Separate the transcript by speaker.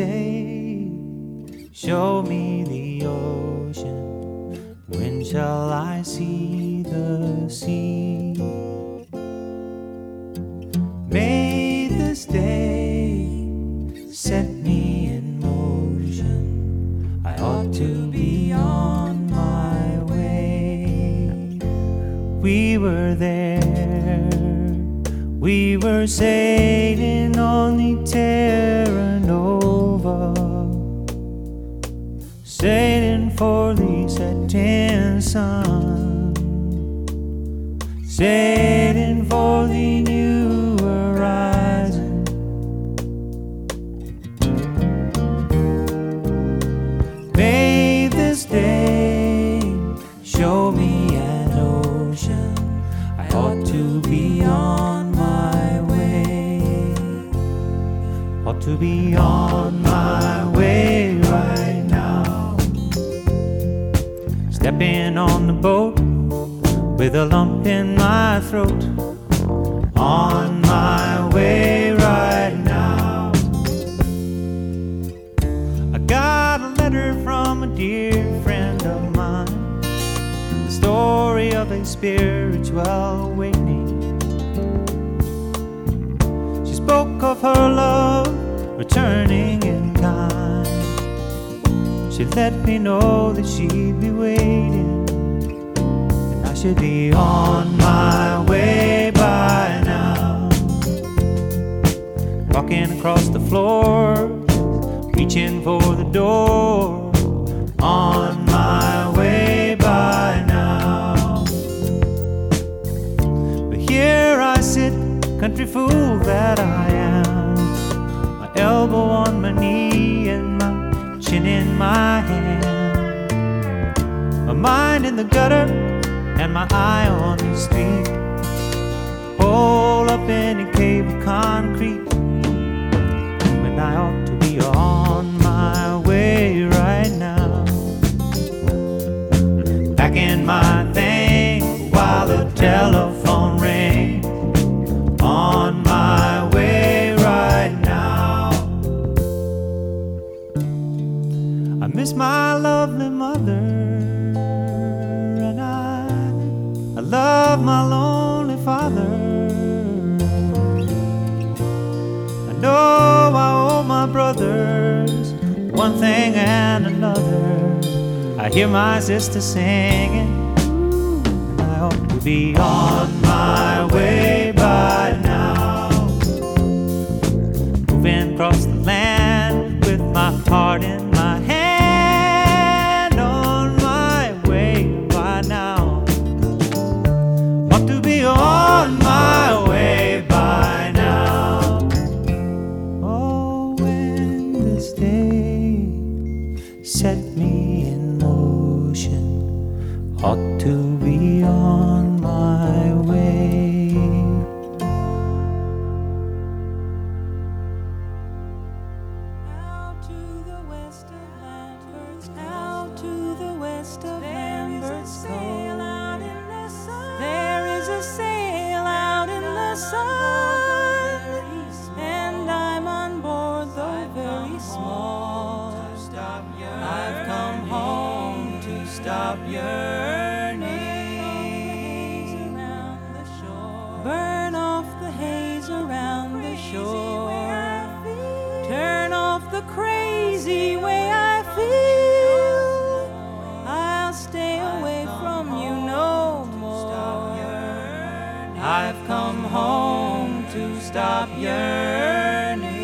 Speaker 1: day, show me the ocean. When shall I see the sea? May this day set me in motion. I ought to be on my way. We were there, we were sailing on the Terra Nova, sailing for the setting sun, sailing for the new horizon. May this day show me an ocean. I ought to be on my way, ought to be on my way right now. Stepping on the boat with a lump in my throat, on my way right now. I got a letter from a dear friend of mine, the story of a spiritual awakening. She spoke of her love returning in kind. She let me know that she'd be waiting, and I should be on my way by now. Walking across the floor, reaching for the door, on my way by now. But here I sit, country fool that I am, my elbow on my knee and my chin in my hand, my mind in the gutter and my eye on the street, hole up in a cave of concrete, when I ought to be on my way right now. Packing my things while the telephone rings, on my way right now. I miss my lovely mother, and I love my lonely father. I know I owe my brothers one thing and another. I hear my sister singing, and I ought to be on my way by now. Moving across the land with my heart in my hand, on my way by now. Ought to be on my way by now. Oh, when this day set me in motion, ought to be on my way.
Speaker 2: Out to the west of Lambert's, out to the west of Lambert's Cove. There is a sail out in the sun, and I'm on board though very small. I've come home to stop yearning. Burn off the haze around the shore. Turn off the crazy way I feel. I'll stay away from you no more. I've come home to stop yearning.